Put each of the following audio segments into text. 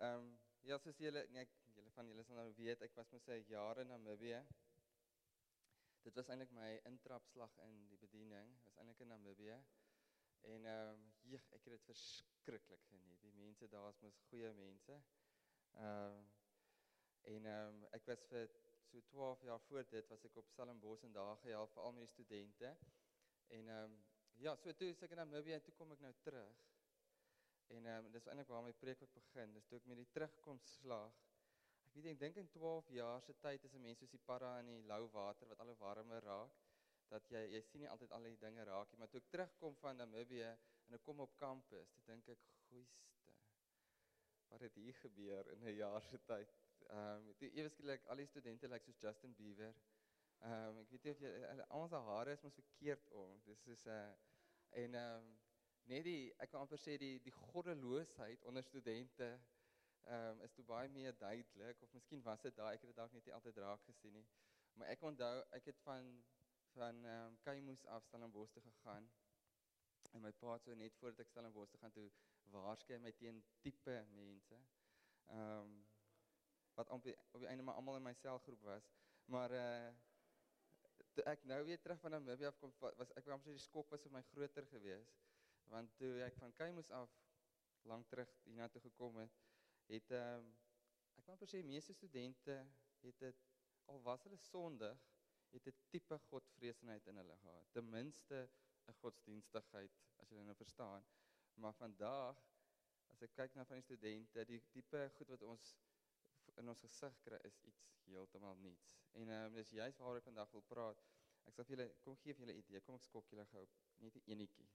Ja, soos julle van julle sal nou weet, ek was mos 'n jaar in Namibië. Dit was eintlik my intrapslag in die bediening. Dit was eintlik in Namibië. En ek het dit verskriklik geniet. Die mense daar is mos goeie mense. Ek was vir so 12 jaar voor dit was ek op Stellenbosch en daar gehelp vir al my studente. En so toe is ek in Namibië en toe kom ek nou terug. En dis eintlik waar my preek ook begin. Dis toe ek met die terugkomslag. Ek dink in 12 jaar se tyd is 'n mens soos die parra in die lou water wat al hoe warmer raak, dat jy sien nie altyd al die dinge raak nie, maar toe ek terugkom van Namibië en ek kom op kampus, toe dink ek, goeiste, wat het hier gebeur in 'n jaar se tyd? Toe ewe skielik al die studente lyk soos Justin Bieber. Ek weet nie of jy, al sy hare is mos verkeerd om. Dis is ek kan amper sê die goddeloosheid onder studente is toe baie meer duidelik, of miskien was dit daar, ek het dit dalk net nie altyd raak gesien nie. Maar ek onthou, ek het van Keimoes af Stellenbosch toe gegaan, en my pa het so net voordat ek Stellenbosch toe gaan toe, waarskei my teen tipe mense, wat op die einde maar almal in my selgroep was, maar toe ek nou weer terug van Namibië afkom, ek amper sê die skok was vir my groter gewees, want toe ek van Keimoes af lang terug hierna toe gekom het, ek kan amper sê, meeste studente het dit, al was hulle sondig, het 'n tipe godvreesenheid in hulle gehad. Ten minste 'n godsdienstigheid, as jy nou verstaan. Maar vandag, as ek kyk na van die studente, die tipe goed wat ons in ons gesig kry, is iets heeltemal niets. En dis juist waaroor ek vandag wil praat. Ek sal vir julle, kom gee vir julle 'n idee, kom ek skok julle gou, net 'n enetjie.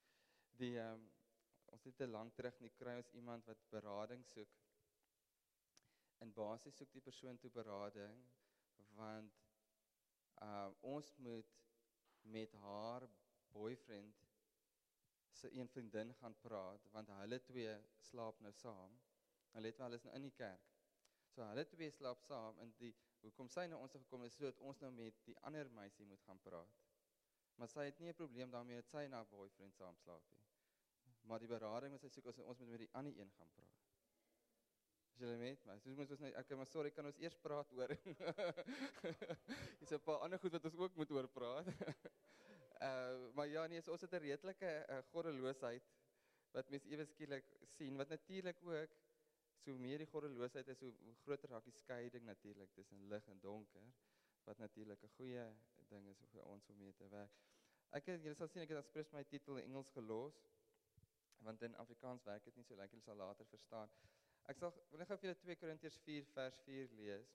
Ons het te lank terug nie kry ons iemand wat berading soek. In basis soek die persoon toe berading, want ons moet met haar boyfriend se een vriendin gaan praat, want hulle twee slaap nou saam. En let wel, hulle is nou in die kerk. So hulle twee slaap saam, en hoekom sy nou ons gekom is, sodat ons nou met die ander meisie moet gaan praat. Maar sy het nie 'n probleem daarmee dat sy en haar boyfriend saam slaap nie. Maar die berading wat sy soek, ons moet met die ander een gaan praat. As julle met my, soos moet ons nou, maar sorry, kan ons eers praat oor. Is 'n paar ander goed wat ons ook moet oor praat. Maar ja, nee, so ons het 'n redelike goddeloosheid, wat mens ewe skielik sien, wat natuurlik ook, so meer die goddeloosheid is, hoe groter raak die skeiding natuurlik tussen lig en donker, wat natuurlik 'n goeie ding is vir ons om mee te werk. Julle sal sien, ek het as my titel in Engels gelos, want in Afrikaans werk dit nie so lekker, julle sal later verstaan. Ek wil net gou vir julle 2 Korintiërs 4 vers 4 lees.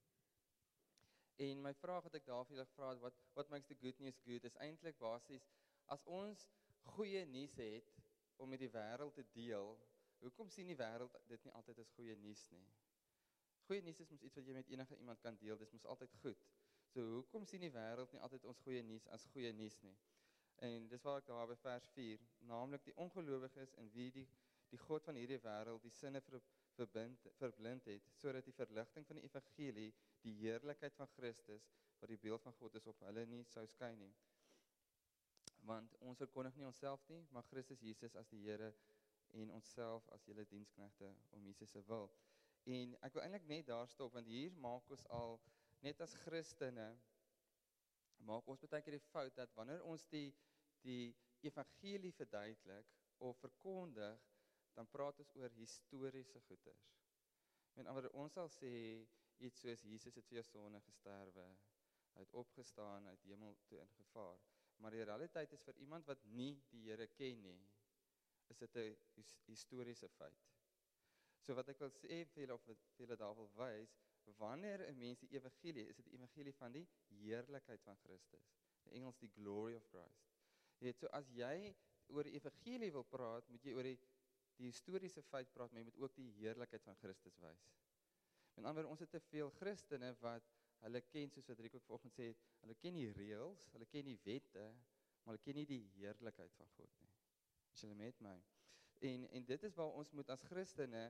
En my vraag wat ek daar vir julle gevra het, what makes the good news good, is eintlik basies, as ons goeie nuus het om met die wêreld te deel, hoekom sien die wêreld dit nie altyd as goeie nuus nie? Goeie nuus is mos iets wat jy met enige iemand kan deel, dis mos altyd goed. So hoekom sien die wêreld nie altyd ons goeie nuus as goeie nuus nie? En dis waar ek daar by vers 4, naamlik die ongelowiges in wie die God van hierdie wêreld die sinne verblind het, sodat die verligting van die evangelie, die heerlikheid van Christus, wat die beeld van God is, op hulle nie sou skyn nie. Want ons verkondig nie onsself nie, maar Christus Jesus as die Here en onsself as julle diensknegte om Jesus se wil. En ek wil eintlik net daar stop, want hier maak ons al, net as Christene, maak ons baie keer die fout, dat wanneer ons die evangelie verduidelik, of verkondig, dan praat ons oor historiese goeders. Met ander woorde, ons sal sê, iets soos, Jesus het vir jou sonde gesterwe, hy het opgestaan, hy het hemel toe ingevaar. Maar die realiteit is vir iemand wat nie die Here ken nie, is dit 'n historiese feit. So wat ek wil sê vir julle, of vir julle daar wil wys, wanneer 'n mens die evangelie, is dit die evangelie van die heerlikheid van Christus. In Engels die glory of Christ. So as jy oor die evangelie wil praat, moet jy oor die historiese feit praat, maar jy moet ook die heerlikheid van Christus wys. Met ander woorde, ons het te veel Christene wat hulle ken, soos wat Riek ook vanoggend sê, hulle ken die reëls, hulle ken die wette, maar hulle ken nie die heerlikheid van God nie. Is julle met my? En dit is waar ons moet as Christene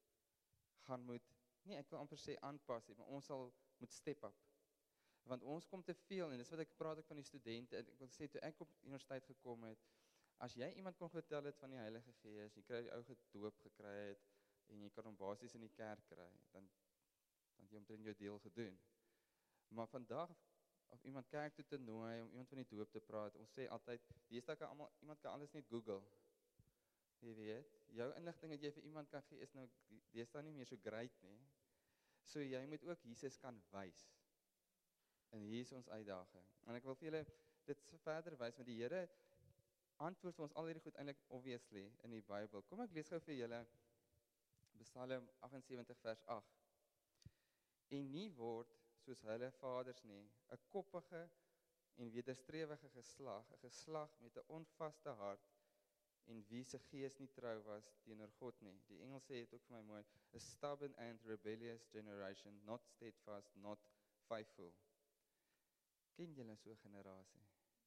ek wil amper sê aanpas, maar ons sal moet step up. Want ons kom te veel, en dis wat ek praat van die studente, en ek wil sê, toe ek op universiteit gekom het, as jy iemand kon vertel het van die Heilige Gees, jy kry die ou gedoop gekry het, en jy kan hom basies in die kerk kry, dan jy omtrent jou deel gedoen. Maar vandag, of iemand kerk toe te nooi, om iemand van die doop te praat, ons sê altyd, iemand kan alles net Google. Jy weet, jou inligting wat jy vir iemand kan gee, is nou, deesdae nie meer so great nie. So jy moet ook Jesus kan wys. En hier is ons uitdaging. En ek wil vir julle dit verder wys, want die Here antwoord vir ons al hierdie goed eintlik obviously in die Bybel. Kom ek lees gou vir julle Psalm 78 vers 8. En nie word soos hulle vaders nie, 'n koppige en wederstrewige geslag, 'n geslag met 'n onvaste hart en wie se gees nie trou was teenoor God nie. Die Engels sê dit ook vir my mooi, a stubborn and rebellious generation, not steadfast, not faithful. Ken julle so 'n generasie?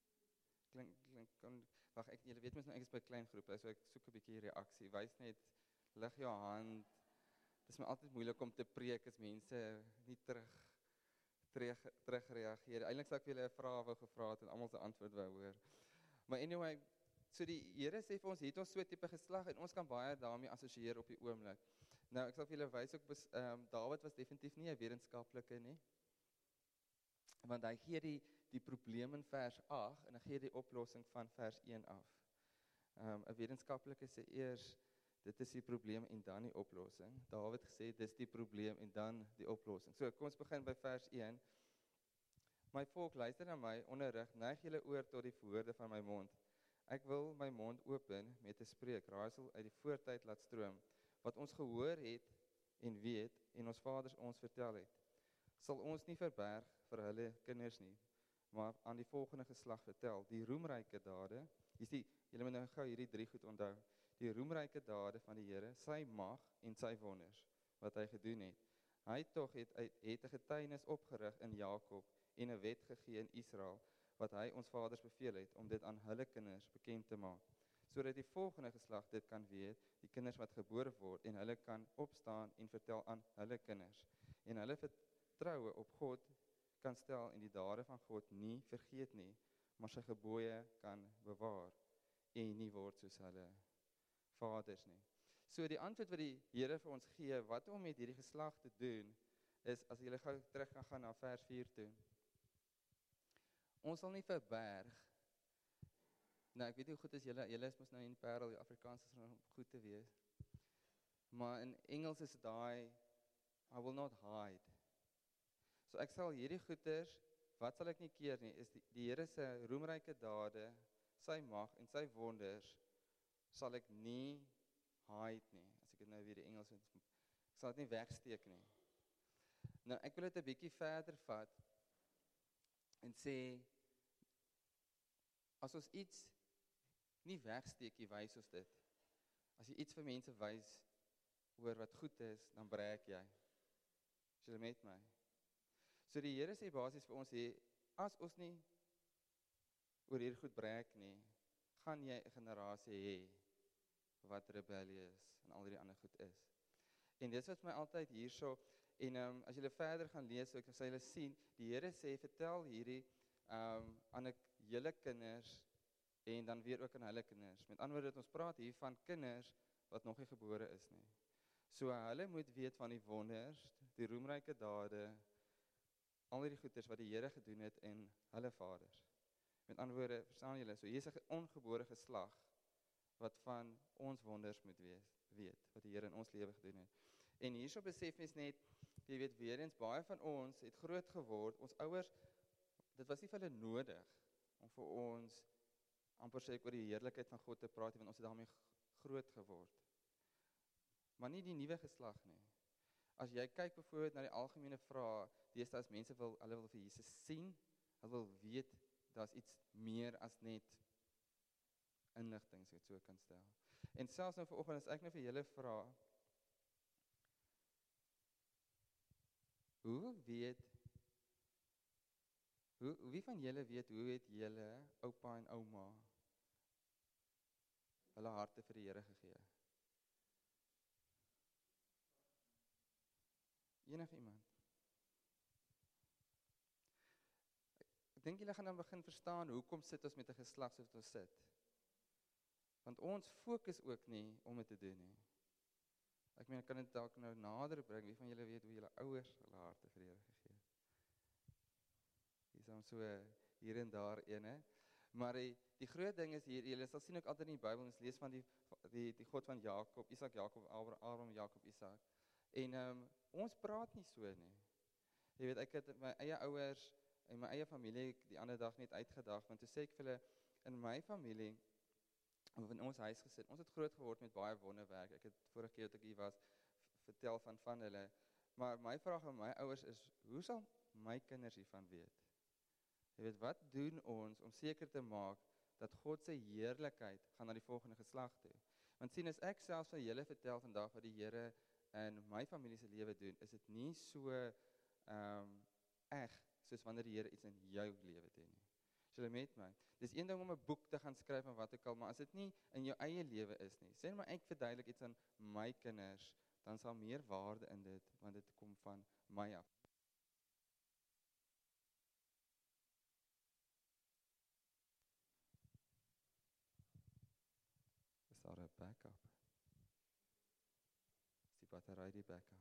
Wag, julle weet mos nou ek is by klein groepe, so ek soek 'n bietjie reaksie. Wys net, lig jou hand. Dit is my altyd moeilik om te preek as mense nie terugreageer. Eintlik sou ek vir julle 'n vraag wou gevra het en almal se antwoord wou hoor. Maar anyway, so die Here sê vir ons, het ons so 'n tipe geslag en ons kan baie daarmee assosieer op die oomblik. Nou, ek sal vir julle wys ook, Dawid was definitief nie 'n wetenskaplike nie. Want hy gee die probleem in vers 8 en hy gee die oplossing van vers 1 af. 'n Wetenskaplike sê eers, dit is die probleem en dan die oplossing. Dawid gesê, dis die probleem en dan die oplossing. So, kom ons begin by vers 1. My volk, luister na my, onderrig, neig julle oor tot die woorde van my mond. Ek wil my mond open met te spreek, raaisel uit die voortyd laat stroom, wat ons gehoor het en weet en ons vaders ons vertel het. Sal ons nie verberg vir hulle kinders nie, maar aan die volgende geslag vertel, die roemryke dade, julle moet nou gou hierdie 3 goed onthou, die roemryke dade van die Here, sy mag en sy wonders, wat hy gedoen het. Hy tog het 'n getuienis opgerig in Jakob en 'n wet gegee in Israel, wat hy ons vaders beveel het, om dit aan hulle kinders bekend te maak, sodat die volgende geslag dit kan weet, die kinders wat gebore word, en hulle kan opstaan en vertel aan hulle kinders, en hulle vertroue op God kan stel en die dade van God nie vergeet nie, maar sy gebooie kan bewaar, en nie word soos hulle vaders nie. So die antwoord wat die Here vir ons gee, wat om met hierdie geslag te doen, is, as julle gou terug kan gaan na vers 4 toe, ons sal nie verberg. Nou, ek weet nie hoe goed is julle is mos nou in Parel, die Afrikaans is nog goed te wees. Maar in Engels is daai, I will not hide. So ek sal hierdie goeders, wat sal ek nie keer nie, is die Here se roemryke dade, sy mag en sy wonders, sal ek nie hide nie, as ek dit nou weer die Engels moet, ek sal dit nie wegsteek nie. Nou, ek wil dit 'n bietjie verder vat, en sê, as ons iets nie wegsteek, wys ons dit. As jy iets vir mense wys oor wat goed is, dan breek jy. Is julle met my? So die Here sê basies vir ons, as ons nie oor hier goed breek nie, gaan jy 'n generasie hê wat rebellious en al die ander goed is. En dit is wat my altyd hierso, en as julle verder gaan lees, so sal julle sien, die Here sê, vertel hierdie aan julle kinders, en dan weer ook aan hulle kinders. Met ander woorde, ons praat hier van kinders, wat nog nie gebore is nie. So hulle moet weet van die wonders, die roemryke dade, al die goeders wat die Here gedoen het in hulle vaders. Met ander woorde, verstaan julle, so hier is 'n ongebore geslag, wat van ons wonders moet weet, wat die Here in ons lewe gedoen het. En hierso besef mens net, jy weet weer eens, baie van ons het groot geword, ons ouers, dit was nie vir hulle nodig, om vir ons, amper sê ek oor die heerlikheid van God te praat, want ons het daarmee groot geword. Maar nie die nuwe geslag nie. As jy kyk byvoorbeeld na die algemene vrae, deesdae as mense hulle wil vir Jesus sien, hulle wil weet, daar's iets meer as net inligting, as ek dit so kan stel. En selfs nou vanoggend, as ek nou vir julle vra, wie van julle weet, hoe het julle oupa en ouma hulle harte vir die Here gegee? Enige iemand? Ek dink julle gaan dan begin verstaan, hoekom sit ons met 'n geslag soos wat ons sit. Want ons fokus ook nie om dit te doen nie. Ek meen, ek kan dit dalk nou nader bring. Wie van julle weet hoe julle ouers hulle harte vir die Here gegee het? Hier is dan so hier en daar ene. Maar die groot ding is hier, julle sal sien ook altyd in die Bybel, ons lees van die God van Jakob, Isak, Jakob, Abraham, Jakob, Isak. En ons praat nie so nie. Jy weet, ek het my eie ouers en my eie familie die ander dag net uitgedag, want toe sê ek vir hulle, in my familie, of in ons huis gesit, ons het groot geword met baie wonderwerk. Ek het vorige keer dat ek hier was, vertel van hulle. Maar my vraag aan my ouers is, hoe sal my kinders hiervan weet? Jy weet, wat doen ons om seker te maak, dat God se heerlikheid gaan na die volgende geslag toe? Want sien, as ek selfs vir julle vertel vandag wat die Here in my familie se lewe doen, is dit nie so eg, soos wanneer die Here iets in jou lewe doen nie. Is julle met my? Dis een ding om 'n boek te gaan skryf en wat ook al, maar as dit nie in jou eie lewe is nie, sê maar ek verduidelik iets aan my kinders, dan sal meer waarde in dit, want dit kom van my af. Is daar 'n backup? Is die battery die backup?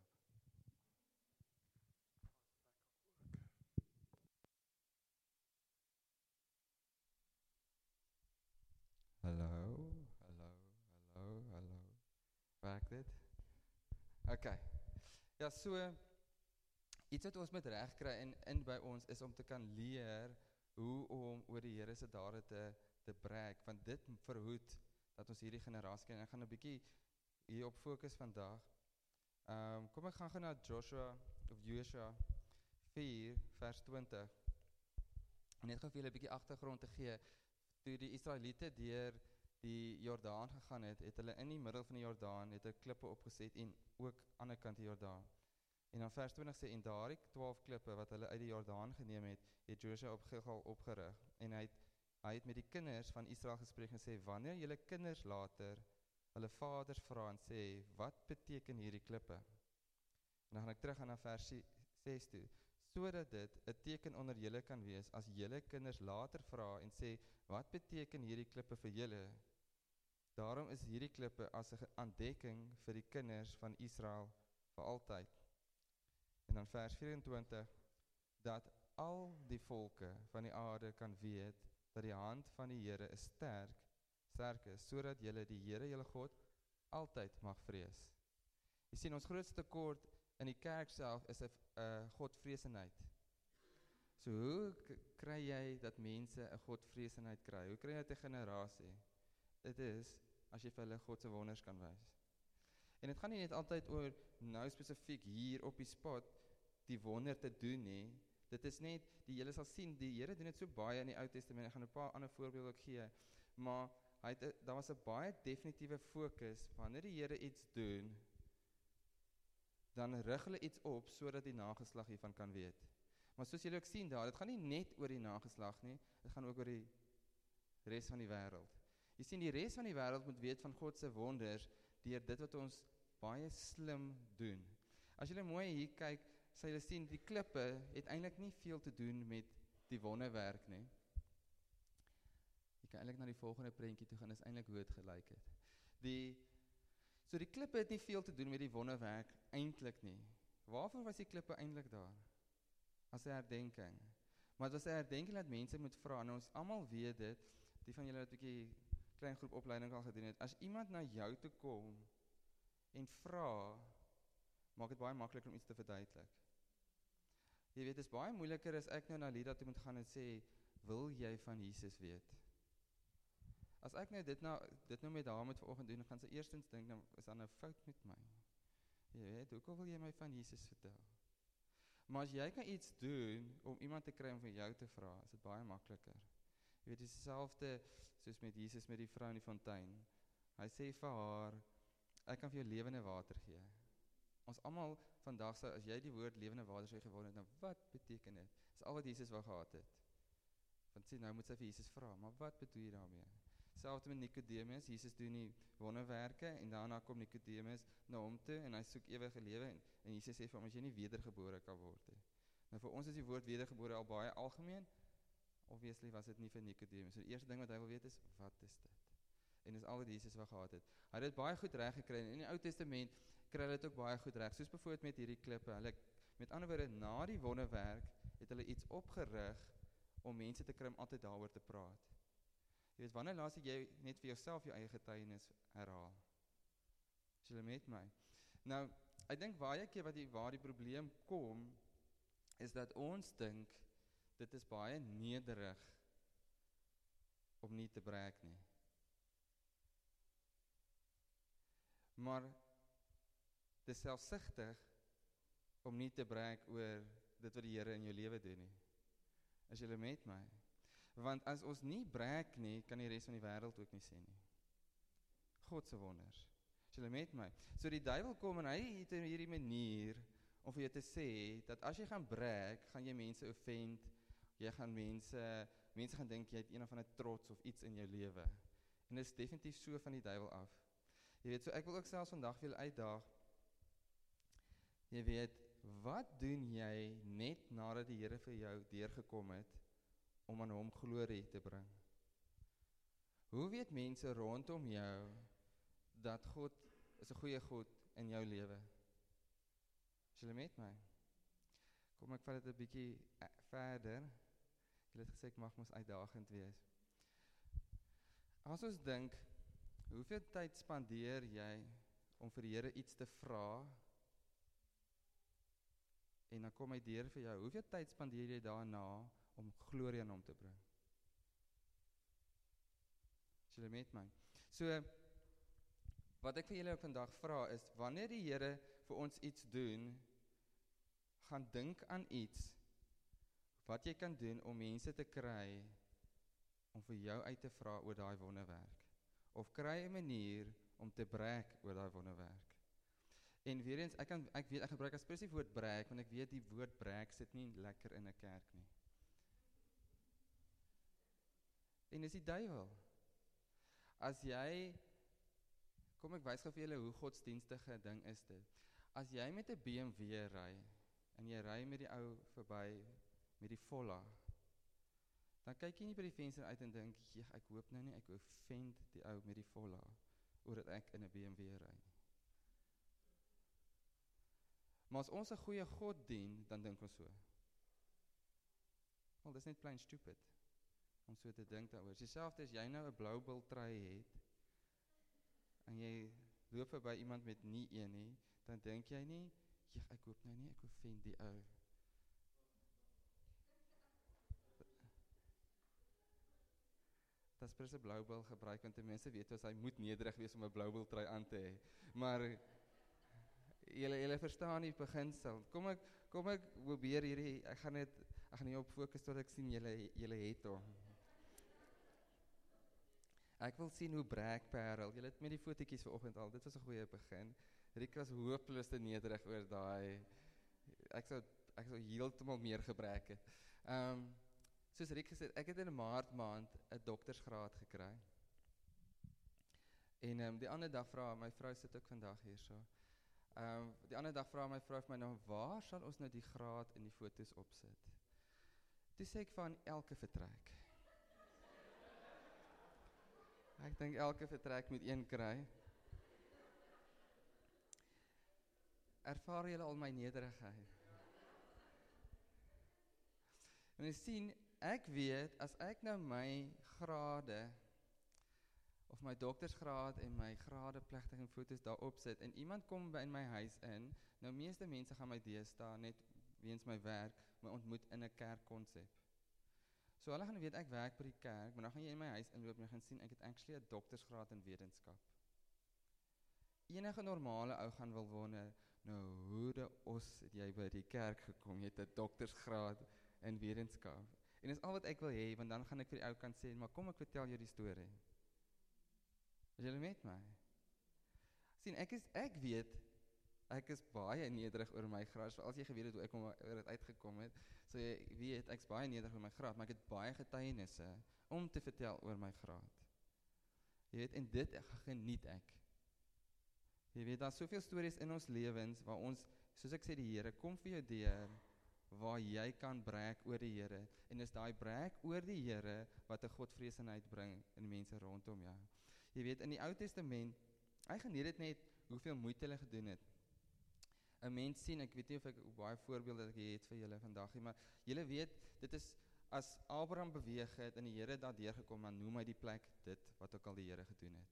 Hallo. Werk dit? Okay. Ja, so iets wat ons moet regkry in by ons is om te kan leer hoe om oor die Here se dade te preek, want dit verhoed dat ons hierdie generasie kan. Ek gaan 'n bietjie hierop fokus vandag. Kom ek gaan na Joshua 4 vers 20. En net gou vir julle 'n bietjie agtergrond te gee. Toe die Israeliete deur die Jordaan gegaan het hulle in die middel van die Jordaan het 'n klippe opgeset en ook aan die ander kant die Jordaan. En dan vers 20 sê, en daardie 12 klippe wat hulle uit die Jordaan geneem het Joshua op Gilgal opgerig. En hy het met die kinders van Israel gespreek en sê, wanneer julle kinders later hulle vaders vra en sê, wat beteken hierdie klippe? En dan gaan ek terug aan na vers 6 toe. Sodat dit 'n teken onder julle kan wees, as julle kinders later vra en sê, wat beteken hierdie klippe vir julle? Daarom is hierdie klippe as 'n aandeking vir die kinders van Israel vir altyd. En dan vers 24, dat al die volke van die aarde kan weet, dat die hand van die Here is sterk is, sodat julle die Here julle God altyd mag vrees. Jy sien, ons grootste tekort in die kerk self is 'n godvreesenheid. So hoe kry jy dat mense 'n godvreesenheid kry? Hoe kry jy dit 'n generasie? Dit is as jy vir hulle God se wonders kan wys. En dit gaan nie net altyd oor nou spesifiek hier op die spot die wonder te doen nie. Dit is net, julle sal sien, die Here doen dit so baie in die Ou Testament. Ek gaan 'n paar ander voorbeelde ook gee, maar daar was 'n baie definitiewe fokus wanneer die Here iets doen, dan rig hulle iets op sodat die nageslag hiervan kan weet. Maar soos julle ook sien daar, dit gaan nie net oor die nageslag nie, dit gaan ook oor die res van die wêreld. Jy sien, die res van die wêreld moet weet van God se wonders deur dit wat ons baie slim doen. As julle mooi hier kyk, sal julle sien die klippe het eintlik nie veel te doen met die wonderwerk nie. Jy kan eintlik na die volgende prentjie toe gaan, is eintlik hoe dit gelyk het. So die klippe het nie veel te doen met die wonderwerk eintlik nie. Waarvoor was die klippe eintlik daar? As 'n herdenking. Maar dit was 'n herdenking dat mense moet vra, en ons almal weet dit, die van julle wat 'n bietjie klein groep opleiding al gedoen het, as iemand na jou toe kom en vra, maak dit baie makliker om iets te verduidelik. Jy weet, dit is baie moeiliker as ek nou na Lida toe moet gaan en sê, wil jy van Jesus weet? As ek nou dit nou met haar moet vanoggend doen, gaan sy eerstens dink, nou is daar nou fout met my. Jy weet, hoekom wil jy my van Jesus vertel? Maar as jy kan iets doen om iemand te kry om vir jou te vra, is dit baie makliker. Jy weet, dit is dieselfde soos met Jesus met die vrou in die fontein. Hy sê vir haar, ek kan vir jou lewende water gee. Ons almal vandag sou, as jy die woord lewende water sou geword het, nou wat beteken dit? Dis al wat Jesus wou gehad het. Want sê, nou moet sy vir Jesus vra, maar wat bedoel jy daarmee? Selfs met Nicodemus, Jesus doen die wonderwerke en daarna kom Nicodemus na hom toe en hy soek ewige lewe en Jesus sê vir hom, as jy nie wedergebore kan word nie. Nou vir ons is die woord wedergebore al baie algemeen, obviously was dit nie vir Nicodemus. So die eerste ding wat hy wil weet is, wat is dit? En dis al wat Jesus wou gehad het. Hy het dit baie goed reg gekry. In die Ou Testament kry hulle dit ook baie goed reg. Soos byvoorbeeld met hierdie klippe. Hulle met ander woorde na die wonderwerk het hulle iets opgerig om mense te kry om altyd daaroor te praat. Jy weet, wanneer laas het jy net vir jouself jou eie getuienis herhaal? Is julle met my? Nou, ek dink baie keer waar die probleem kom, is dat ons dink, dit is baie nederig om nie te brag nie. Maar dit is selfsugtig om nie te brag oor dit wat die Here in jou lewe doen nie. Is julle met my? Want as ons nie brag nie, kan die res van die wêreld ook nie sien nie. God se wonders. Is julle met my? So die duiwel kom en hy het hierdie manier om vir jou te sê, dat as jy gaan brag, gaan jy mense offend, jy gaan mense gaan dink jy het een of ander trots of iets in jou lewe. En dit is definitief so van die duiwel af. Jy weet, so ek wil ook selfs vandag vir julle uitdaag, jy weet, wat doen jy net nadat die Here vir jou deurgekom het, om aan hom glorie te bring? Hoe weet mense rondom jou, dat God is 'n goeie God in jou lewe? Is julle met my? Kom ek vat dit 'n bietjie verder. Julle het gesê ek mag mos uitdagend wees. As ons dink, hoeveel tyd spandeer jy om vir die Here iets te vra, en dan kom hy deur vir jou, hoeveel tyd spandeer jy daarna om glorie aan hom te bring? Is julle met my? So, wat ek vir julle vandag vra is, wanneer die Here vir ons iets doen, gaan dink aan iets, wat jy kan doen om mense te kry, om vir jou uit te vra oor daai wonderwerk. Of kry 'n manier om te brag oor daai wonderwerk. En weer eens, ek weet, ek gebruik as spesifiek woord brag, want ek weet die woord brag sit nie lekker in 'n kerk nie. En dis die duiwel. As jy, kom ek wys gou vir julle hoe godsdienstige ding is dit. As jy met 'n BMW ry, en jy ry met die ou verby, met die Volla, dan kyk jy nie by die venster uit en dink, ek hoop nou nie, ek offend die ou met die Volla, oor dat ek in 'n BMW ry. Maar as ons 'n goeie God dien, dan dink ons so. Wel, dis net plain stupid, om so te dink daaroor. Dieselfde as jy nou 'n blou bil trui het, en jy loop verby iemand met nie een nie, dan dink jy nie, ek hoop nou nie, ek offend die ou. Dat is presies 'n blou bil gebruik, want die mense weet as hy moet nederig wees om 'n blou bil trui aan te hê. Maar julle verstaan die beginsel. Kom ek probeer hierdie, ek gaan nie op fokus tot ek sien julle het hom. Ek wil sien hoe brag Parel. Julle het met die fotootjies vanoggend al, dit was 'n goeie begin. Rika was hopeloos te nederig oor daai. Ek sou heeltemal meer gebrek het. Soos Rick gesê, ek het in Maart maand 'n doktersgraad gekry. En die ander dag vra my vrou, sit ook vandag hierso. Die ander dag vra my vrou vir my nou, waar sal ons nou die graad in die foto's opsit? Toe sê ek van elke vertrek. Ek dink elke vertrek moet een kry. Ervaar julle al my nederigheid? En jy sien, ek weet, as ek nou my grade, of my doktersgraad en my grade plegtig en foto's daar opsit, en iemand kom by in my huis in, nou meeste mense gaan my deesdae net weens my werk, my ontmoet in 'n kerkkonsep. So hulle gaan weet ek werk by die kerk, maar dan gaan jy in my huis inloop en jy gaan sien ek het actually 'n doktersgraad in wetenskap. Enige normale ou gaan wil wonder, nou hoe de os het jy by die kerk gekom, jy het 'n doktersgraad in wetenskap. En dis al wat ek wil hê, want dan gaan ek vir die ou kan sê, maar kom ek vertel jou die storie. Is julle met my? Sien, ek weet, ek is baie nederig oor my graad, so as jy geweet het hoe ek oor dit uitgekom het, so jy weet, ek is baie nederig oor my graad, maar ek het baie getuienisse om te vertel oor my graad. Jy weet, en dit geniet ek. Jy weet, daar is soveel stories in ons lewens, waar ons, soos ek sê, die Here, kom vir jou deur, waar jy kan brag oor die Here, en is daai brag oor die Here, wat 'n godvreesenheid bring, in die mense rondom jou. Jy weet, in die Ou Testament, hy geniet dit net, hoeveel moeite hulle gedoen het, 'n mens sien, ek weet nie of ek baie voorbeelde het vir julle vandag nie, maar julle weet, dit is as Abraham beweeg het en die Here daardeur gekom, dan noem hy die plek dit wat ook al die Here gedoen het.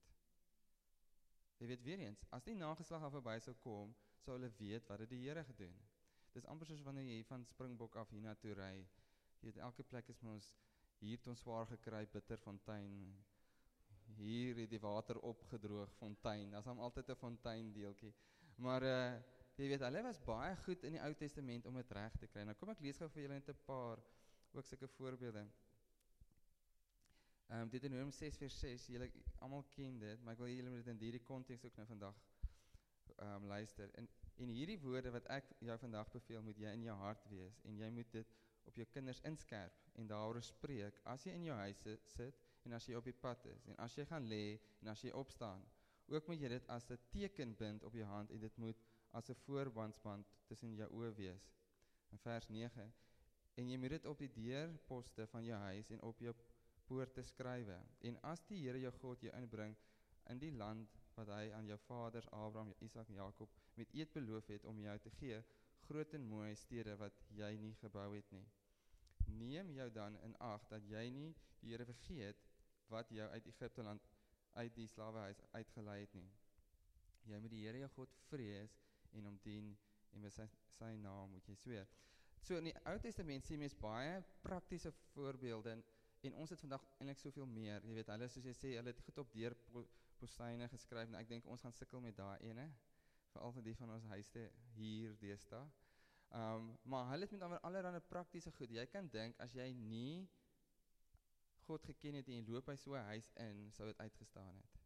Jy weet weer eens, as die nageslag daar verby sou kom, sou hulle weet wat het die Here gedoen. Dis amper soos wanneer jy van Springbok af hiernatoe ry. Jy weet, elke plek is ons hier het ons swaar gekry, Bitterfontein. Hier het die water opgedroog, fontein. Daar's altyd 'n fontein deeltjie. Maar jy weet, hulle was baie goed in die Ou Testament om dit reg te kry. Nou kom ek lees gou vir julle net 'n paar ook sulke voorbeelde. Deuteronomium 6 vers 6, julle almal ken dit, maar ek wil julle dit in hierdie konteks ook nou vandag luister. En hierdie woorde wat ek jou vandag beveel, moet jy in jou hart wees en jy moet dit op jou kinders inskerp en daaroor spreek as jy in jou huis sit en as jy op die pad is en as jy gaan lê en as jy opstaan. Ook moet jy dit as 'n teken bind op jou hand en dit moet as 'n voorbandsband tussen jou oë wees. In vers 9, en jy moet dit op die deurposte van jou huis en op jou poorte skrywe. En as die Here jou God jou inbring in die land wat hy aan jou vaders Abraham, Isak en Jakob met eed beloof het om jou te gee, groot en mooi stede wat jy nie gebou het nie. Neem jou dan in ag dat jy nie die Here vergeet wat jou uit Egipte land uit die slawehuis uitgelei het nie. Jy moet die Here jou God vrees en hom dien en met sy naam moet jy sweer. So in die Ou Testament sien mens baie praktiese voorbeelde en ons het vandag eintlik soveel meer. Jy weet, hulle soos jy sê, hulle het goed op deurpostyne geskryf en ek dink ons gaan sukkel met daai ene, veral vir die van ons huise hier deesdae. Maar hulle het met allerlei praktiese goed. Jy kan dink as jy nie God geken het en jy loop by so 'n huis in, sou dit uitgestaan het.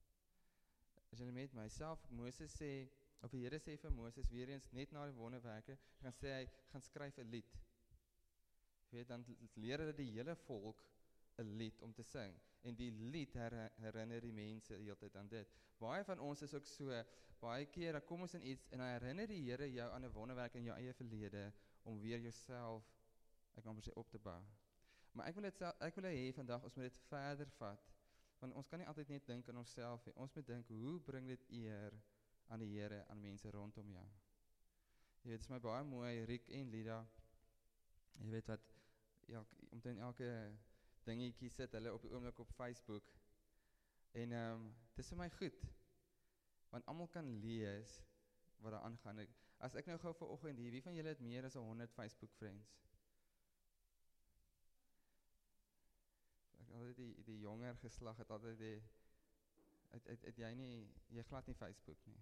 As jy met myself, Moses sê, of die Here sê vir Moses weer eens net na die wonderwerke, gaan sê hy gaan skryf 'n lied. Jy weet, dan leer hulle die hele volk 'n lied om te sing en die lied herinner die mense heeltyd aan dit. Baie van ons is ook so, baie keer dan kom ons in iets en dan herinner die Here jou aan 'n wonderwerk in jou eie verlede om weer jouself, ek kan maar sê, op te bou. Maar ek wil hê vandag ons moet dit verder vat, want ons kan nie altyd net dink aan onsself nie. Ons moet dink, hoe bring dit eer aan die Here, aan mense rondom jou? Jy weet, dit is my baie mooi, Riek en Lida, jy weet wat, omtrent elke dingetjie sit hulle op die oomblik op Facebook, en dit is vir my goed, want almal kan lees wat daar aangaan. As ek nou gou vanoggend hier, wie van julle het meer as 100 Facebook friends? Altyd die jonger geslag het altyd het jy nie, jy glad nie Facebook nie.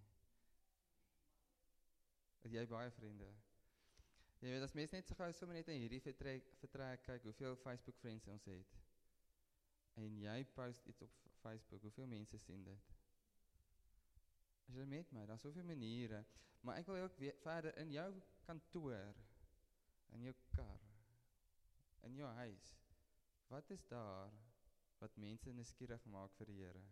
Het jy baie vriende? Jy weet, as mens net so gou sommer net in hierdie vertrek kyk, hoeveel Facebook friends ons het. En jy post iets op Facebook, hoeveel mense sien dit? As jy met my, daar's soveel maniere, maar ek wil ook verder in jou kantoor, in jou kar, in jou huis, wat is daar wat mense nuuskierig maak vir die Here?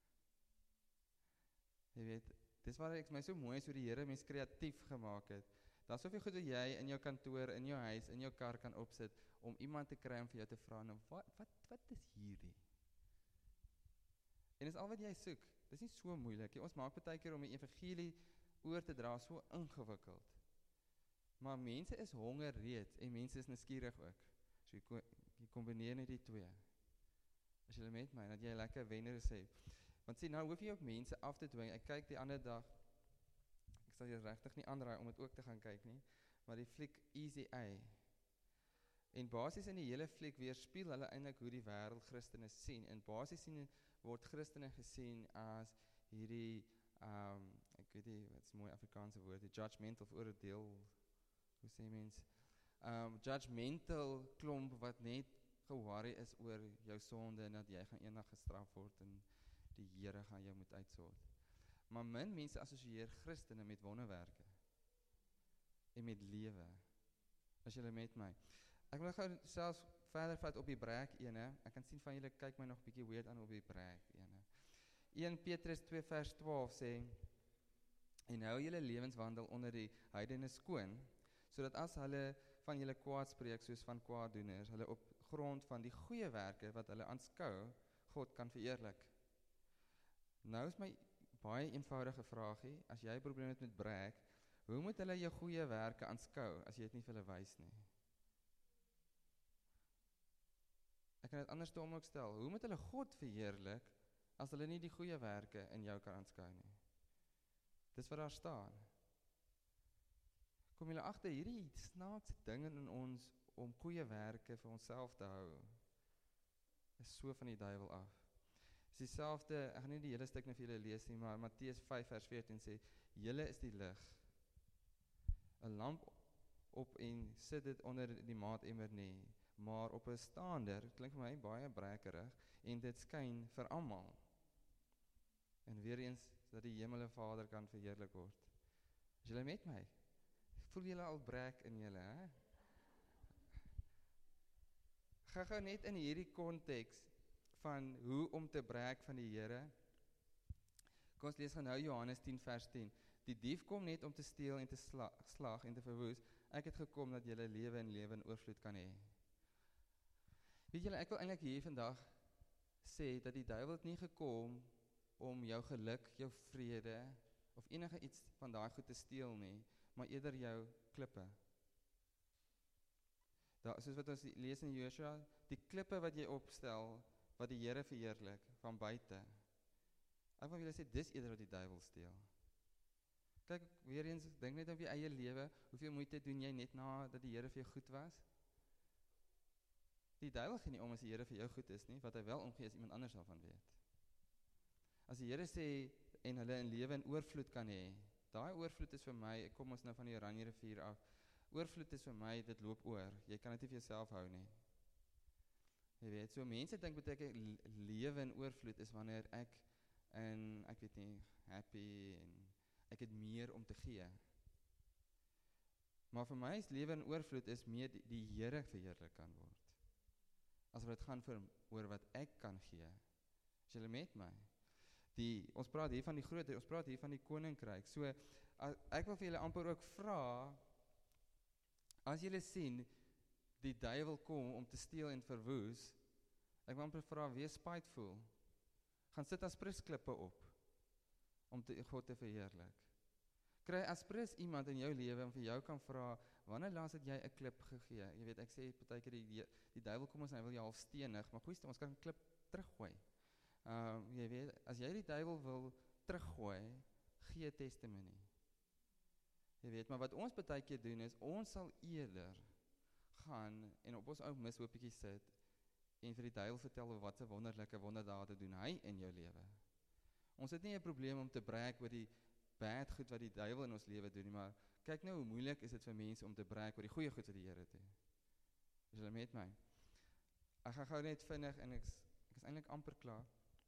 Jy weet, dis waar ek my so mooi is hoe die Here mens kreatief gemaak het. Daar's soveel goed wat jy in jou kantoor, in jou huis, in jou kar kan opsit om iemand te kry om vir jou te vra, nou wat is hierdie? En dis al wat jy soek. Dis nie so moeilik nie. Ons maak baie keer om die evangelie oor te dra so ingewikkeld. Maar mense is honger reeds en mense is nuuskierig ook. So jy kombineer net die twee. As jy met my, dat jy 'n lekker wenresep. Want sien, nou hoef jy ook mense af te dwing. Ek kyk die ander dag, ek sal jou regtig nie aanraai om dit ook te gaan kyk nie, maar die fliek Easy A. En basies in die hele fliek weerspieël hulle eintlik hoe die wêreld Christene sien. En basies word Christene gesien as hierdie, ek weet nie, wat is 'n mooi Afrikaanse woord, die judgmental of oordeel, hoe sê mens, judgmental klomp wat net ge-worry is oor jou sonde en dat jy gaan eendag gestraf word en die Here gaan jou moet uitsort. Maar min mense assosieer Christene met wonderwerke en met lewe. As julle met my. Ek wil gou selfs verder vat op die Hebreë ene. Ek kan sien van julle kyk my nog bietjie weird aan op die Hebreë ene. 1 Petrus 2 vers 12 sê, en hou julle lewenswandel onder die heidene skoon, sodat as hulle van julle kwaad spreek soos van kwaaddoeners, hulle op grond van die goeie werke wat hulle aanskou, God kan verheerlik. Nou is my baie eenvoudige vraagie, as jy 'n probleem het met breek, Hoe moet hulle jou goeie werke aanskou as jy dit nie vir hulle wys nie? Ek kan dit anders ook stel. Hoe moet hulle God verheerlik as hulle nie die goeie werke in jou kan aanskou nie? Dis wat daar staan. Kom julle agter hierdie snaakse dinge in ons om goeie werke vir onsself te hou, is so van die duiwel af. Dis dieselfde, ek gaan nie die hele stuk nou vir julle lees nie, maar Matteus 5 vers 14 sê, julle is die lig. 'n lamp op en sit dit onder die maatemmer nie, maar op 'n staander, klink vir my baie brekerig, en dit skyn vir almal. En weer eens, dat die hemelse Vader kan verheerlik word. Is julle met my? Voel julle al brek in julle, hè? Ga net in hierdie konteks van hoe om te brek van die Here. Kom ons lees gaan nou Johannes 10 vers 10. Die dief kom net om te steel en te slag en te verwoes. Ek het gekom dat julle lewe en lewe in oorvloed kan hê. Weet julle, ek wil eintlik hier vandag sê dat die duiwel het nie gekom om jou geluk, jou vrede of enige iets van daai goed te steel nie, maar eerder jou klippe. Soos wat ons lees in Joshua, die klippe wat jy opstel, wat die Here verheerlik van buite. Ek wil julle sê, dis eerder wat die duiwel steel. Kyk, weer eens, dink net op jou eie lewe, hoeveel moeite doen jy net na dat die Here vir jou goed was? Die duiwel gee nie om as die Here vir jou goed is nie, wat hy wel omgee as iemand anders daarvan weet. As die Here sê, en hulle in lewe in oorvloed kan hê, daai oorvloed is vir my, ek kom ons nou van die Oranje rivier af, oorvloed is vir my, dit loop oor, jy kan dit nie vir jouself hou nie. Jy weet, so mense dink beteken lewe in oorvloed is wanneer ek weet nie, happy en ek het meer om te gee. Maar vir my is lewe in oorvloed is meer die Here verheerlik kan word. As wat dit gaan oor wat ek kan gee. Is julle met my? Ons praat hier van die grootheid, ons praat hier van die koninkryk. So, ek wil vir julle amper ook vra, as julle sien, die duiwel kom om te steel en verwoes, ek wil amper vra, wees spiteful. Gaan sit asprisklippe op, om God te verheerlik. Kry aspris iemand in jou lewe en vir jou kan vra, wanneer laas het jy 'n klip gegee? Jy weet, ek sê partykeer die duiwel kom ons en hy wil jou half stenig, maar goeie, ons kan 'n klip teruggooi. Jy weet, as jy die duiwel wil teruggooi, gee testimony. Jy weet, maar wat ons partykeer doen is, ons sal eerder gaan en op ons ou mishooppietjie sit en vir die duiwel vertel wat 'n wonderlike wonderdade doen hy in jou lewe. Ons het nie 'n probleem om te brag oor die bad goed wat die duiwel in ons lewe doen nie, maar kyk nou hoe moeilik is dit vir mense om te brag oor die goeie goed wat die Here doen. Is julle met my? Ek gaan gou net vinnig en ek is eintlik amper klaar.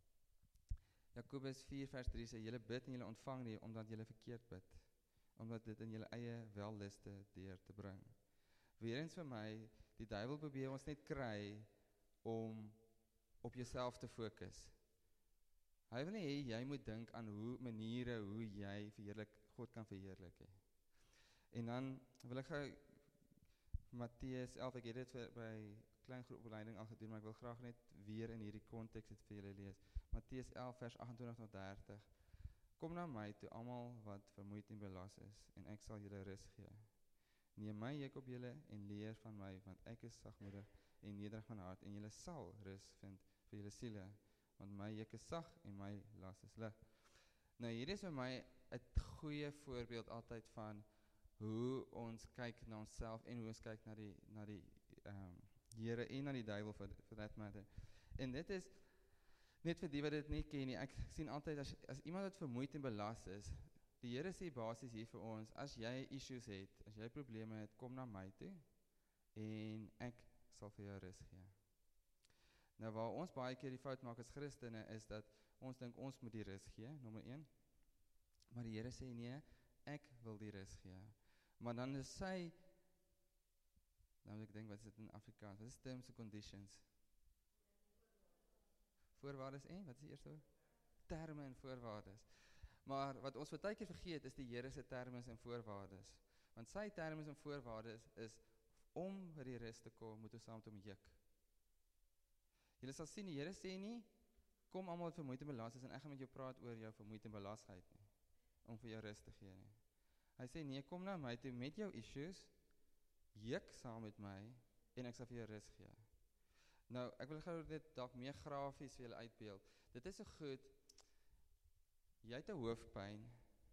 Jakobus 4 vers 3 sê, julle bid en julle ontvang nie, omdat julle verkeerd bid, omdat dit in julle eie welliste deur te bring. Weerens vir my, die duiwel probeer ons net kry om op jouself te fokus. Hy wil nie hê jy moet dink aan maniere hoe jy God kan verheerlik hê. En dan wil ek gou Matteus 11, ek het dit by klein groep opleiding al gedoen, maar ek wil graag net weer in hierdie konteks dit vir julle lees. Matteus 11 vers 28 tot 30. Kom na my toe almal wat vermoeid en belas is, en ek sal julle rus gee. Neem my juk op julle en leer van my, want ek is sagmoedig en nederig van hart, en julle sal rus vind vir julle siele, want my juk is sag en my las is lig. Nou hier is vir my 'n goeie voorbeeld altyd van hoe ons kyk na onsself en hoe ons kyk na die Here en na die duiwel vir that matter. En dit is net vir die wat dit nie ken nie. Ek sien altyd as iemand wat vermoeid en belas is, die Here sê basies hier vir ons, as jy issues het, as jy probleme het, kom na my toe en ek sal vir jou rus gee. Nou waar ons baie keer die fout maak as Christene is dat ons dink ons moet die rus gee, nommer 1. Maar die Here sê nee, ek wil die rus gee. Maar dan is sy, nou moet ek dink, wat is dit in Afrikaans? Wat is terms and conditions? Voorwaardes en, wat is die eerste woord? Terme en voorwaardes. Maar wat ons baie keer vergeet is die Here se terme en voorwaardes. Want sy terme en voorwaardes is om by die rus te kom, moet ons saam met hom juk. Julle sal sien, die Here sê nie, kom almal wat vermoeid en belas is en ek gaan met jou praat oor jou vermoeid en belasheid nie, om vir jou rus te gee nie. Hy sê, nee, kom na my toe met jou issues, juk saam met my, en ek sal vir jou rus gee. Nou, ek wil gou dit dalk meer grafies vir julle uitbeeld. Dit is so goed, jy het 'n hoofpyn,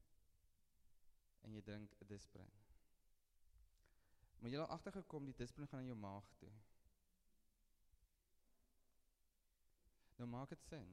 en jy drink 'n Disprin. Maar jy het al agtergekom, die Disprin gaan in jou maag toe. Nou maak dit sin.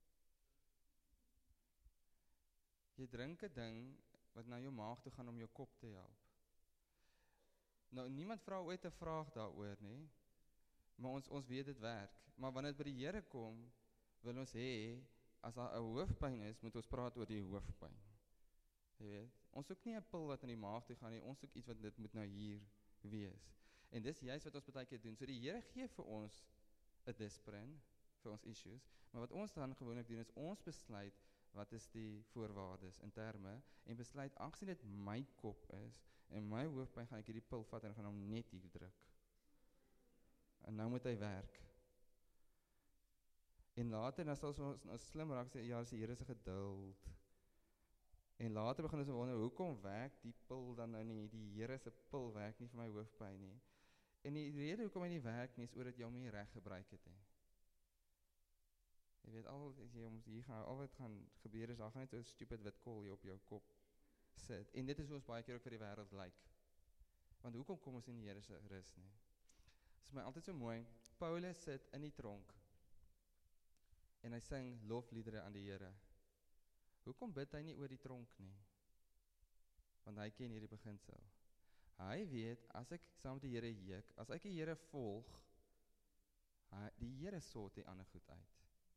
Jy drink 'n ding, wat na jou maag toe gaan om jou kop te help. Nou, niemand vra ooit 'n vraag daaroor, nie, maar ons weet dit werk. Maar wanneer dit by die Here kom, wil ons hê, as daar 'n hoofpyn is, moet ons praat oor die hoofpyn. Jy weet, ons soek nie 'n pil wat in die maag toe gaan nie, ons soek iets wat dit moet nou hier wees. En dis juist wat ons baie keer doen. So die Here gee vir ons 'n Disprin, vir ons issues, maar wat ons dan gewoonlik doen, is ons besluit, wat is die voorwaardes in terme, en besluit, aangezien dit my kop is, en my hoofpyn, gaan ek hierdie pil vat, en gaan hom net hier druk. En nou moet hy werk. En later, dan sal ons slim raak, sê, ja, dis die Here se geduld. En later begin ons wonder, hoekom werk die pil dan nou nie, die Here se pil werk nie vir my hoofpyn nie. En die rede hoekom hy nie werk nie, is oor dat jy hom nie reg gebruik het nie. Jy weet, al wat gaan gebeur is, daar gaan net so 'n stupid wit kool op jou kop sit. En dit is hoe ons baie keer ook vir die wêreld lyk. Want hoekom kom ons in die Here se rus nie? Dit is my altyd so mooi, Paulus sit in die tronk, en hy sing lofliedere aan die Here. Hoekom bid hy nie oor die tronk nie? Want hy ken hierdie beginsel. Hy weet, as ek saam met die Here juk, as ek die Here volg, die Here sort die ander goed uit.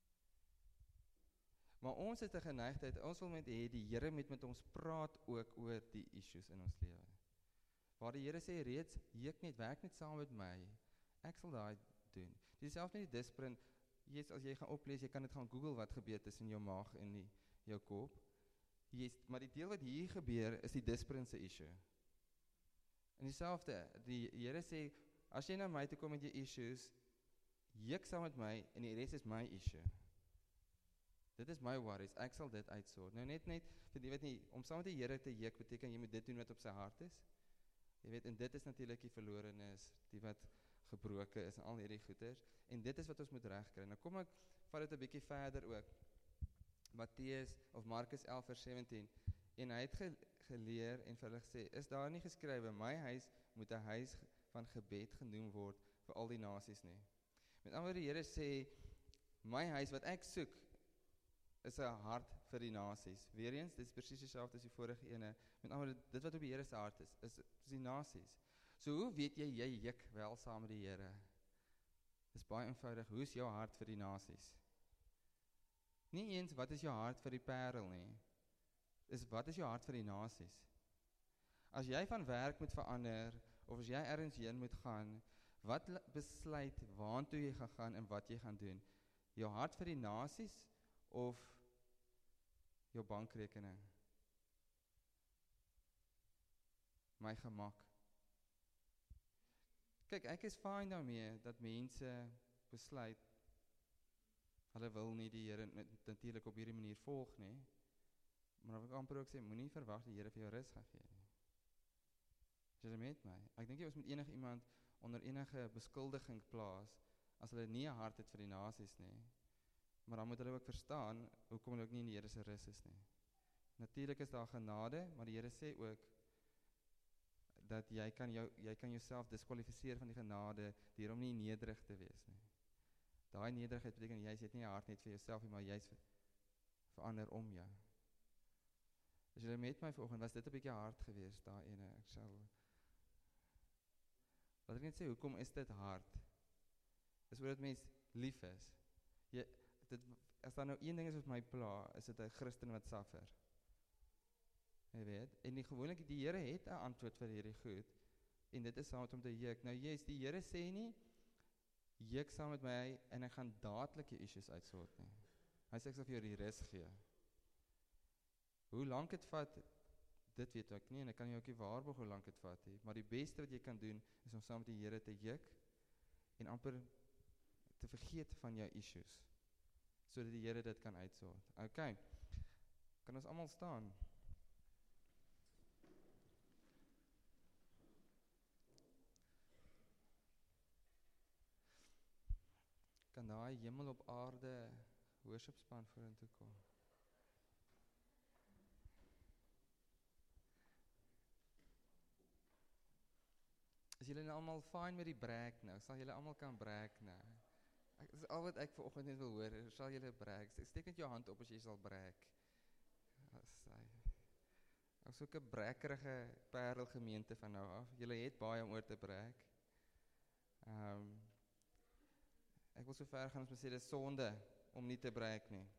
Maar ons het 'n geneigtheid, ons wil met die Here met ons praat ook oor die issues in ons lewe. Waar die Here sê reeds, juk net, werk net saam met my, ek sal daai doen. Dis selfs met die Disprin, as jy gaan oplees, jy kan dit gaan Google wat gebeur tussen jou maag en jou kop. Maar die deel wat hier gebeur, is die Disprin se issue. En dieselfde, die Here sê, as jy na my toe kom met jou issues, juk saam met my, en die res is my issue. Dit is my worries, ek sal dit uitsort. Nou net, vir die wat nie, om saam met die Here te juk, beteken jy moet dit doen wat op sy hart is. Jy weet, en dit is natuurlik die verlorenes, die wat gebroken is, en al hierdie goeders, en dit is wat ons moet regkry. Nou kom ek, vat dit 'n bietjie verder ook, Matteus, of Markus 11 vers 17, en hy het geleer, en vir hulle gesê, is daar nie geskrywe, my huis moet 'n huis van gebed genoem word, vir al die nasies nie. Met ander woorde, die Here sê, my huis wat ek soek, is 'n hart vir die nasies. Weereens, dit is presies dieselfde as die vorige ene. Met ander woorde, dit wat op die Here se hart is die nasies. So hoe weet jy juk wel saam met die Here? Dis baie eenvoudig, hoe is jou hart vir die nasies? Nie eens, wat is jou hart vir die parel nie? Wat is jou hart vir die nasies? As jy van werk moet verander, of as jy ergens heen moet gaan, wat besluit waartoe jy gaan en wat jy gaan doen? Jou hart vir die nasies, of jou bankrekening? My gemak. Kyk, ek is fyn daarmee, dat mense besluit, hulle wil nie die Here natuurlik op hierdie manier volg nie, maar ek amper ook sê, moenie verwag die Here vir jou rus gaan gee nie. Is jy met my? Ek dink jy ons moet enige iemand onder enige beskuldiging plaas, as hulle nie 'n hart het vir die nasies nie, maar dan moet hulle ook verstaan, hoekom hulle ook nie in die Here se rus is nie. Natuurlik is daar genade, maar die Here sê ook, dat jy kan jouself diskwalifiseer van die genade, deur om nie nederig te wees nie. Daai nederigheid beteken, jy het nie 'n hart net vir jouself nie, maar jy verander om jou. As jy met my vanoggend, was dit 'n bietjie hard geweest, daai ene, ek sal, laat ek net sê, hoekom is dit hard? Dis oor dat mens lief is. As daar nou een ding is wat my pla, is dit 'n Christen wat suffer. Jy weet, en gewoonlik die Here het 'n antwoord vir hierdie goed, en dit is saam met om te juk. Nou yes, die Here sê nie, juk saam met my, en ek gaan dadelik die issues uitsort nie. Hy sê ek sal vir jou die rus gee. Hoe lank het vat, dit weet ek nie, en ek kan jou ook nie waarborg hoe lank het vat nie, maar die beste wat jy kan doen, is om saam met die Here te juk, en amper te vergeet van jou issues, sodat die Here dit kan uitsort. Okay, kan ons almal staan? daai hemel op aarde worshipspan vorentoe kom. Is julle nou almal fine met die brek nou? Sal julle almal kan brek nou? Dis al wat ek vanoggend net wil hoor, sal julle brek? Steek net jou hand op as jy sal brek. Ons ook 'n brekkerige parelgemeente van nou af. Julle het baie om oor te brek. Ek wil so ver gaan as om sê dis sonde om nie te brek nie.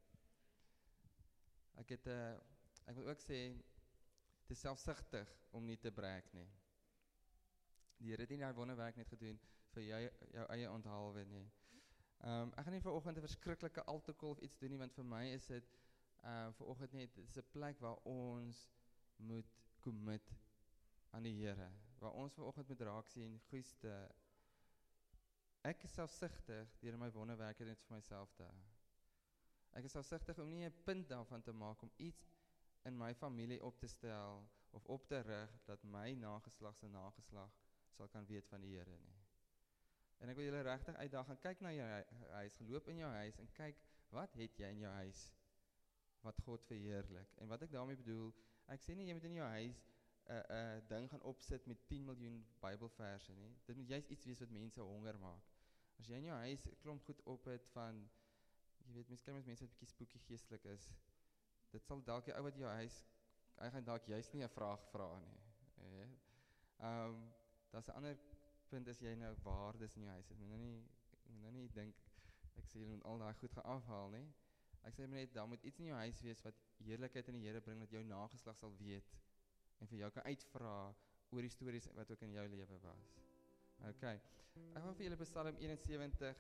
Ek wil ook sê dit is selfsugtig om nie te brek nie. Die Here het nie daai wonderwerk net gedoen vir jou eie onthaalwe nie. Ek gaan nie vanoggend 'n verskriklike altakel of iets doen nie, want vir my is dit vanoggend net, dit is 'n plek waar ons moet commit aan die Here, waar ons vanoggend moet raak sien, goeieste, ek is selfsugtig deur my wonderwerke net vir myself te hou. Ek is selfsugtig om nie 'n punt daarvan te maak om iets in my familie op te stel of op te rig dat my nageslag se nageslag sal kan weet van die Here nie. En ek wil julle regtig uitdaag, gaan kyk na jou huis, geloop in jou huis en kyk, wat het jy in jou huis wat God verheerlik? En wat ek daarmee bedoel, ek sê nie jy moet in jou huis 'n ding gaan opsit met 10 miljoen Bybelverse nie. Dit moet juist iets wees wat mense honger maak. As jy in jou huis 'n klomp goed op het van, jy weet, miskien is mense wat bietjie spooky geestelik is, dit sal dalk die ou wat in jou huis, hy gaan dalk juist nie 'n vraag vra nie. Daar's 'n ander punt as jy nou waardes in jou huis het. Moet nou nie dink ek sê jy moet al daai goed gaan afhaal nie. Ek sê net daar moet iets in jou huis wees wat heerlikheid in die Here bring, dat jou nageslag sal weet en vir jou kan uitvra oor die stories wat ook in jou lewe was. Okay. Ek wil vir julle Psalm 71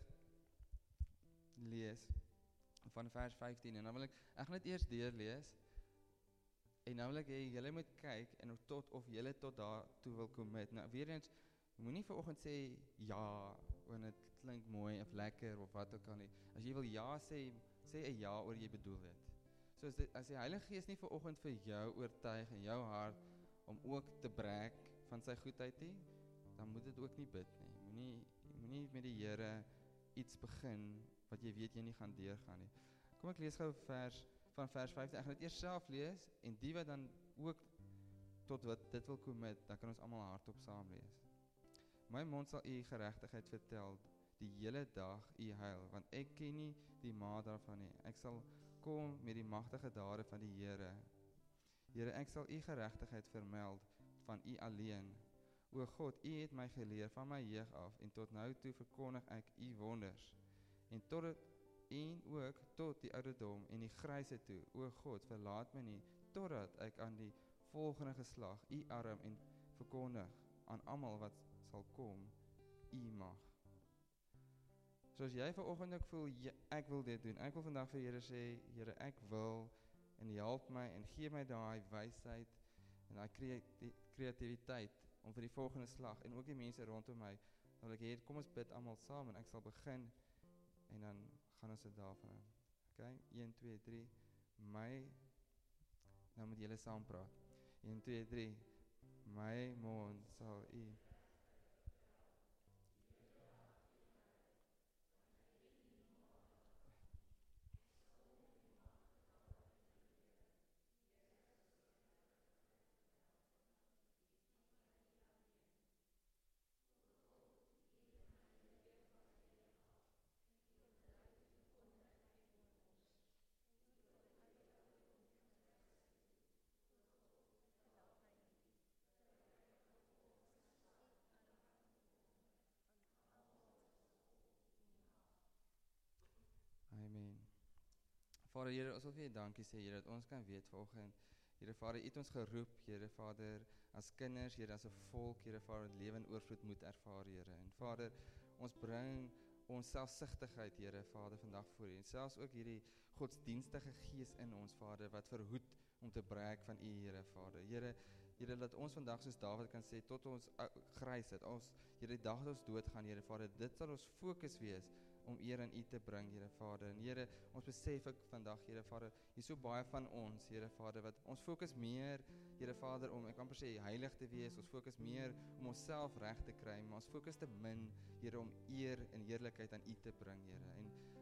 lees van vers 15 en dan wil ek gaan dit eers deurlees en dan wil ek hê julle moet kyk en of julle tot daartoe wil commit. Nou weer eens, moenie vanoggend sê ja, want dit klink mooi of lekker of wat ook al nie. As jy wil ja sê 'n ja oor jy bedoel dit. So as die Heilige Gees nie vanoggend vir jou oortuig in jou hart om ook te brek van sy goedheid nie, dan moet dit ook nie bid nie. Moenie met die Here iets begin wat jy weet jy nie gaan deurgaan nie. Kom ek lees gou van vers 15. Ek gaan dit eers self lees en die wat dan ook tot wat dit wil commit, dan kan ons almal hardop saam lees. My mond sal u geregtigheid vertel die hele dag u heil, want ek ken nie die maat daarvan nie. Ek sal kom met die magtige dade van die Here. Here, ek sal u geregtigheid vermeld van u alleen. O God, u het my geleer van my jeug af en tot nou toe verkondig ek u wonders. En ook tot die ouderdom en die gryse toe. O God, verlaat my nie totdat ek aan die volgende geslag u arm en verkondig aan almal wat sal kom u mag. So as jy vanoggend ook voel, ek wil dit doen, ek wil vandag vir Here sê, Here, ek wil, en help my, en gee my daai wysheid, en daai kreatiwiteit, om vir die volgende slag, en ook die mense rondom my, dan wil ek hê, kom ons bid almal saam, en ek sal begin, en dan gaan ons dit daarvan aan. Okay, 1, 2, 3, nou moet julle saam praat. 1, 2, 3, my mond sal u Amen. Vader, Here, ons wil vir U dankie sê, Here, dat ons kan weet vanoggend, Here Vader, U het ons geroep, Here Vader, as kinders, Here, as 'n volk, Here Vader, wat lewe in oorvloed moet ervaar, Here. En Vader, ons bring ons selfsugtigheid, Here Vader, vandag voor U. En selfs ook hierdie godsdienstige gees in ons, Vader, wat verhoed om te breek van U, Here Vader. Here, dat ons vandag soos Dawid kan sê, tot ons grys het, Here, die dag dat ons doodgaan, Here Vader, dit sal ons fokus wees, om eer aan U te bring, Here Vader. En Here, ons besef ek vandag, Here Vader, hier so baie van ons, Here Vader, wat ons fokus meer, Here Vader, om, ek kan amper sê, heilig te wees, ons fokus meer om onsself reg te kry, maar ons fokus te min, Here, om eer en heerlikheid aan U te bring, Here. En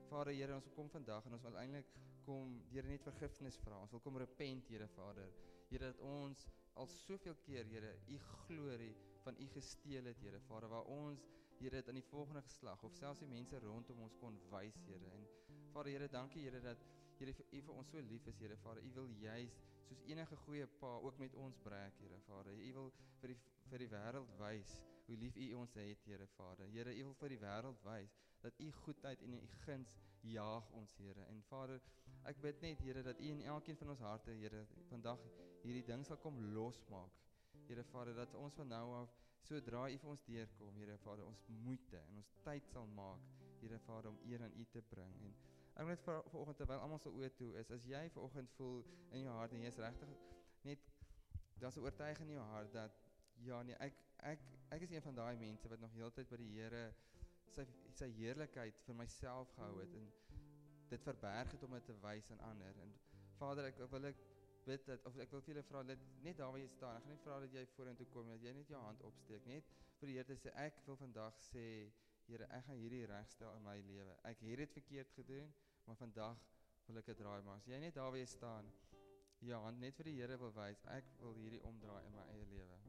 Vader, Here, ons kom vandag en ons wil eintlik kom, Here, net vergifnis vra. Ons wil kom repent, Here, Vader. Here, dat ons al soveel keer, Here, U glorie van U gesteel het, Here, Vader, waar ons, Here, dit aan die volgende geslag, of selfs die mense rondom ons kon wys, Here. En Vader, Here, dankie, Here, dat Here, U vir ons so lief is, Here, Vader. U wil juist, soos enige goeie pa, ook met ons breek, Here, Vader. U wil vir die wêreld wys hoe lief U ons het, Here, Vader. Here, U wil vir die wêreld wys dat U goedheid en U guns jaag ons, Here. En Vader, ek bid net, Here, dat U in elkeen van ons harte, Here, vandag hierdie ding sal kom losmaak. Here, Vader, dat ons van nou af, sodra U vir ons deurkom, Here, Vader, ons moeite en ons tyd sal maak, Here, Vader, om eer aan U te bring. En ek wil net vanoggend, terwyl almal se oë toe is, as jy vanoggend voel in jou hart en jy is regtig net, daar's 'n oortuiging in jou hart dat ja, nee, ek is een van daai mense wat nog heeltyd by die Here sy heerlikheid vir myself gehou het en dit verberg het om dit te wys aan ander. En Vader, ek wil bid dat, of ek wil vir julle vra, net daar waar jy staan, ek gaan nie vra dat jy vorentoe kom, dat jy net jou hand opsteek, net vir die Here te sê, ek wil vandag sê, Here, ek gaan hierdie regstel in my lewe. Ek het dit verkeerd gedoen, maar vandag wil ek dit draai maak. As jy net daar waar jy staan, jou hand net vir die Here wil wys, ek wil hierdie omdraai in my eie lewe.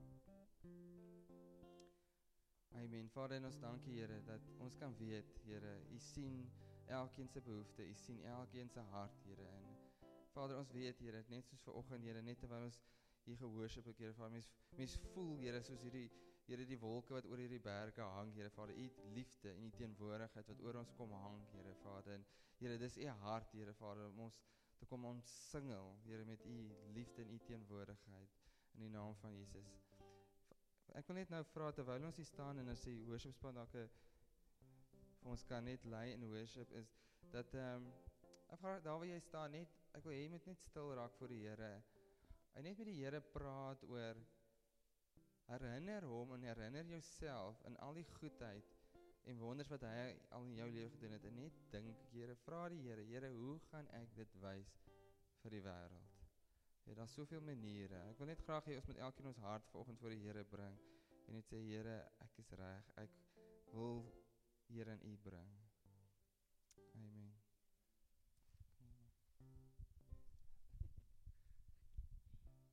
Amen. Vader, en ons dankie, Here, dat ons kan weet, Here, U sien elkeen se behoefte, U sien elkeen se hart, Here. En Vader, ons weet, Here, net soos vanoggend, Here, net terwyl ons hier geworship het, Here, Vader, mens voel, Here, soos Here, die wolke wat oor hierdie berge hang, Here, Vader, U liefde en U teenwoordigheid wat oor ons kom hang, Here, Vader. En Here, dis U hart, Here, Vader, om ons te kom omsingel, Here, met U liefde en U teenwoordigheid in die naam van Jesus. Ek wil net nou vra, terwyl ons hier staan en as die worshipspan dalk vir ons kan net lei in worship, is dat, ek vra, daar waar jy staan, ek wil jy moet net stil raak voor die Here, en net met die Here praat oor, herinner hom en herinner jouself in al die goedheid en wonders wat hy al in jou lewe gedoen het, en net dink, Here, vra die Here, Here, hoe gaan ek dit wys vir die wêreld? Ja, daar's soveel maniere. Ek wil net graag hê ons moet elkeen ons hart vanoggend voor die Here bring en net sê, Here, ek is reg, ek wil Here aan U bring. Amen.